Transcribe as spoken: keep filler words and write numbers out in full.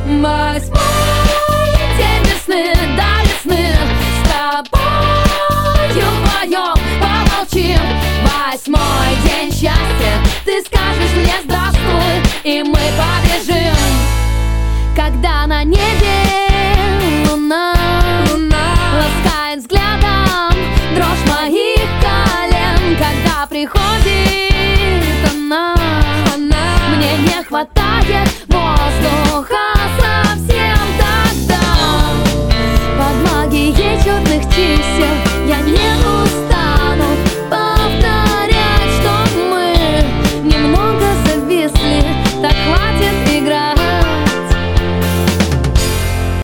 Восьмой день весны, до весны с тобою вдвоем помолчим. Восьмой день счастья, ты скажешь мне здравствуй, и мы побежим. Когда на небе